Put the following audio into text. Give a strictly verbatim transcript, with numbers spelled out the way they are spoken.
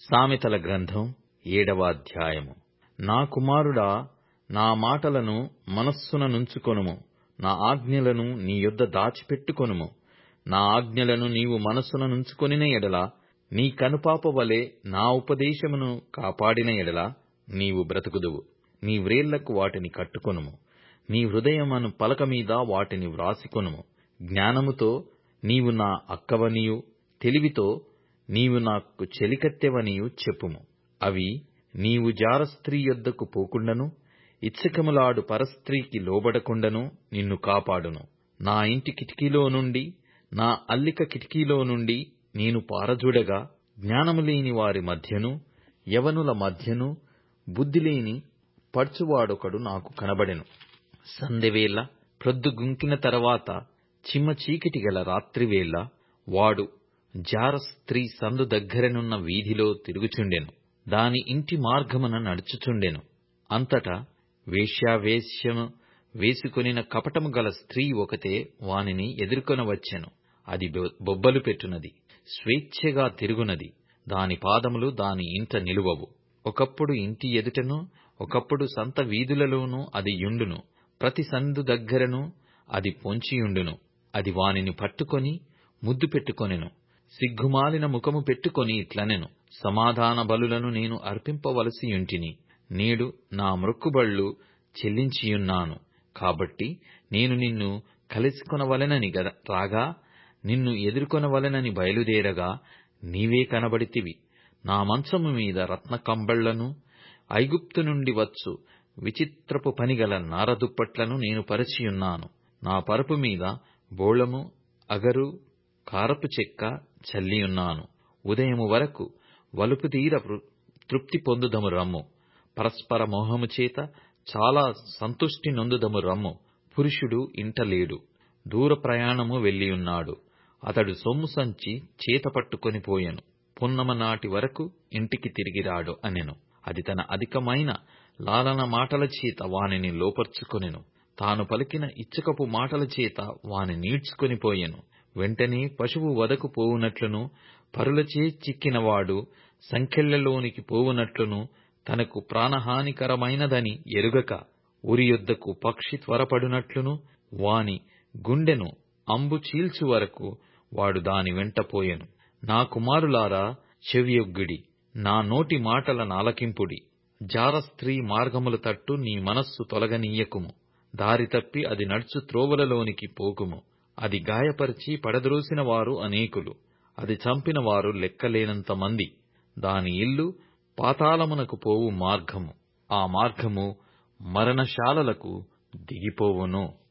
సామెతల గ్రంథం ఏడవ అధ్యాయము. నా కుమారుడా, నా మాటలను మనస్సున నుంచుకొనుము, నా ఆజ్ఞలను నీ యొద్ద దాచిపెట్టుకొనుము. నా ఆజ్ఞలను నీవు మనస్సున నుంచుకొనిన ఎడల, నీ కనుపాప వలె నా ఉపదేశమును కాపాడిన ఎడల నీవు బ్రతుకుదువు. నీ వ్రేళ్లకు వాటిని కట్టుకొనుము, నీ హృదయమను పలక మీద వాటిని వ్రాసికొనుము. జ్ఞానముతో నీవు నా అక్కవనియు, తెలివితో నీవు నాకు చెలికత్తెవనియు చెప్పుము. అవి నీవు జారస్త్రీ యొద్దకు పోకుండను, ఇచ్చకములాడు పరస్త్రీకి లోబడకుండను నిన్ను కాపాడును. నా ఇంటి కిటికీలో నుండి, నా అల్లిక కిటికీలో నుండి నేను పారజూడగా, జ్ఞానము లేని వారి మధ్యను, యవనుల మధ్యను బుద్ధిలేని పడుచువాడొకడు నాకు కనబడెను. సందెవేళ ప్రొద్దుగుంకిన తరువాత చిమ్మ చీకటి గల రాత్రివేళ వాడు జార స్త్రీ సందు దగ్గరనున్న వీధిలో తిరుగుచుండెను. దాని ఇంటి మార్గమున నడుచుచుండెను. అంతటా వేశ్యావేశ్యము వేసుకొనిన కపటము గల స్త్రీ ఒకతే వానిని ఎదుర్కొనవచ్చెను. అది బొబ్బలు పెట్టునది, స్వేచ్ఛగా తిరుగునది. దాని పాదములు దాని ఇంట నిలువవు. ఒకప్పుడు ఇంటి ఎదుటను, ఒకప్పుడు సంత వీధులలోనూ అది యుండును. ప్రతి సందు దగ్గరను అది పొంచియుండును. అది వానిని పట్టుకొని ముద్దు పెట్టుకొనెను. సిగ్గుమాలిన ముఖము పెట్టుకొని ఇట్లనెను, సమాధాన బలులను నేను అర్పింపవలసియుంటిని. నేడు నా మ్రొక్కుబళ్ళు చెల్లించియున్నాను. కాబట్టి నేను నిన్ను కలుసుకొనవలెనని రాగా, నిన్ను ఎదుర్కొనవలెనని బయలుదేరగా నీవే కనబడితివి. నా మంచము మీద రత్న కంబళ్లను, ఐగుప్తు నుండి వచ్చు విచిత్రపు పనిగల నారదుప్పట్లను నేను పరిచియున్నాను. నా పరుపు మీద బోళము, అగరు, కారపు చెక్క చల్లియున్నాను. ఉదయము వరకు వలుపు తీర తృప్తి పొందుదము రమ్ము. పరస్పర మోహము చేత చాలా సంతుష్టి నొందుదము రమ్ము. పురుషుడు ఇంట లేడు, దూర ప్రయాణము వెళ్ళియున్నాడు. అతడు సొమ్ము సంచి చేత పట్టుకొని పోయెను. పున్నమ నాటి వరకు ఇంటికి తిరిగిరాడు అనెను. అది తన అధికమైన లాలన మాటల చేత వానిని లోపర్చుకొనెను. తాను పలికిన ఇచ్చకపు మాటల చేత వాని నీడ్చుకొని పోయెను. వెంటనే పశువు వదకు పోవునట్లును, పరులచే చిక్కినవాడు సంకెళ్లలోనికి పోవునట్లును, తనకు ప్రాణహానికరమైనదని ఎరుగక ఉరి యొద్దకు పక్షి త్వరపడునట్లును, వాని గుండెను అంబు చీల్చు వరకు వాడు దాని వెంట పోయెను. నా కుమారులారా, చెవియొగ్గుడి, నా నోటి మాటల నాలకింపుడి. జార స్త్రీ మార్గముల తట్టు నీ మనస్సు తొలగనీయకుము. దారి తప్పి అది నడుచు త్రోవలలోనికి పోకుము. అది గాయపరిచి పడద్రోసిన వారు అనేకులు, అది చంపిన వారు లెక్కలేనంత మంది. దాని ఇల్లు పాతాళమునకు పోవు మార్గము, ఆ మార్గము మరణశాలలకు దిగిపోవును.